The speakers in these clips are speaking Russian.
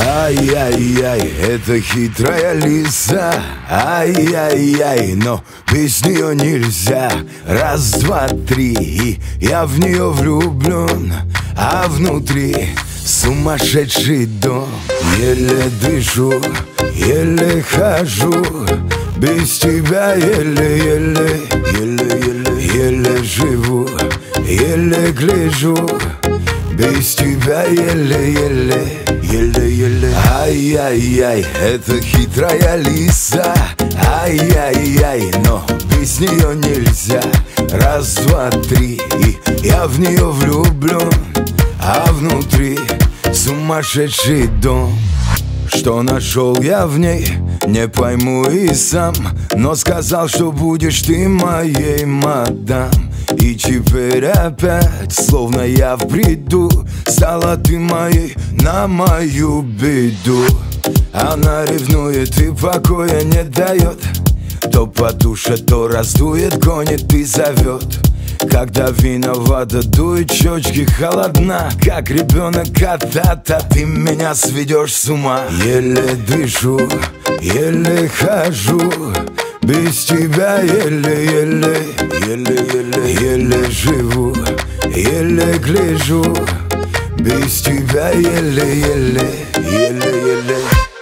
Ай-яй-яй, это хитрая лиса. Ай-яй-яй, но без нее нельзя. Раз, два, три, и я в нее влюблен. А внутри сумасшедший дом. Еле дышу, еле хожу. Без тебя еле-еле, еле-еле живу, еле гляжу. Без тебя еле-еле, еле-еле. Ай-яй-яй, это хитрая лиса. Ай-яй-яй, но без нее нельзя. Раз, два, три, и я в нее влюблен. А внутри сумасшедший дом. Что нашел я в ней, не пойму и сам. Но сказал, что будешь ты моей мадам. И теперь опять, словно я в бреду, стала ты моей на мою беду. Она ревнует и покоя не дает. То потушит, то раздует, гонит и зовет. Когда виновата, дует щечки, холодна. Как ребенок когда-то, ты меня сведешь с ума. Еле дышу, еле хожу. Без тебя еле-еле, еле-еле, еле живу, еле гляжу. Без тебя еле-еле, еле-еле.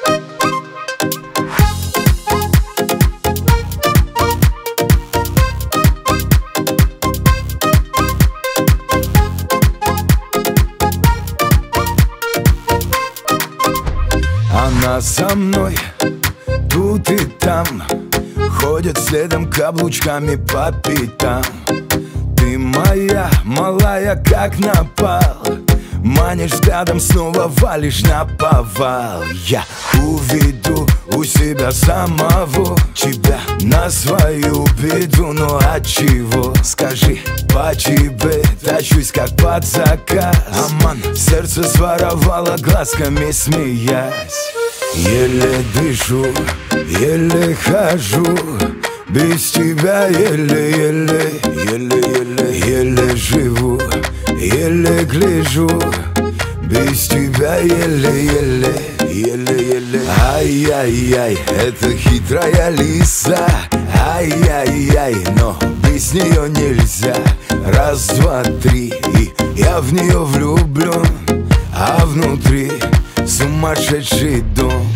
Она со мной тут и там, ходит следом каблучками по пятам. Ты моя, малая, как напал. Манишь взглядом, снова валишь на повал. Я уведу у себя самого тебя на свою беду. Но от чего, скажи, по тебе тащусь как под заказ. Аман, сердце своровало, глазками смеясь. Еле дышу, еле хожу. Без тебя еле-еле, еле-еле, еле живу, еле гляжу. Без тебя еле-еле, еле-еле. Ай-яй-яй, это хитрая лиса. Ай-яй-яй, но без нее нельзя. Раз, два, три, и я в нее влюблен. А внутри сумасшедший дом.